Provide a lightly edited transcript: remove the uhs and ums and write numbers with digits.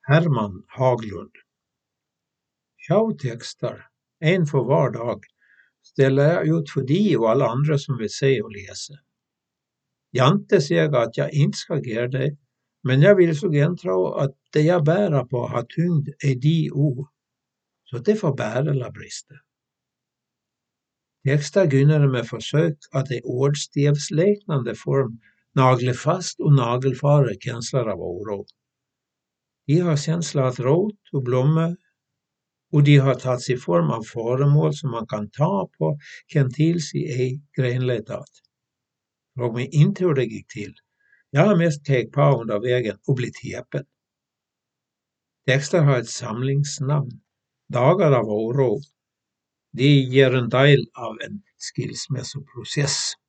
Herman Haglund. Shoutexter, en för var dag, ställer jag ut för de och alla andra som vill se och läsa. Jante säger att jag inte ska göra det, men jag vill så gärna tro att det jag bära på har tyngd är de ord, så det får bära eller brista. Texter gynnar med försök att i ordstävsliknande form nagle fast och nagelfara känslor av oro. De har känsla att rot och blomma, och de har tagits i form av föremål som man kan ta på, kan till sig i grenletat. Fråga mig inte hur det gick till. Jag har mest tagit på under vägen och blivit häpen. Texter har ett samlingsnamn, Dagar av oro. De ger en del av en skilsmässoprocess.